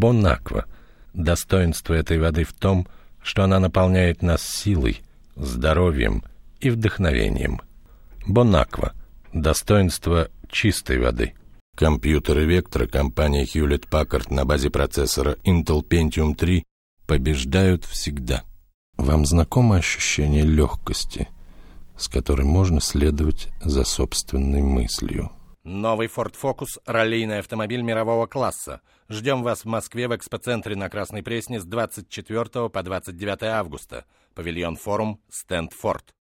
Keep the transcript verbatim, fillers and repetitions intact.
Бонаква. Достоинство этой воды в том, что она наполняет нас силой, здоровьем и вдохновением. Бонаква. Достоинство чистой воды. Компьютеры Vectra компании Hewlett-Packard на базе процессора Intel Pentium три побеждают всегда. Вам знакомо ощущение легкости, с которой можно следовать за собственной мыслью? Новый Ford Focus – раллийный автомобиль мирового класса. Ждем вас в Москве в экспоцентре на Красной Пресне с двадцать четвёртого по двадцать девятое августа. Павильон Форум, стенд Ford.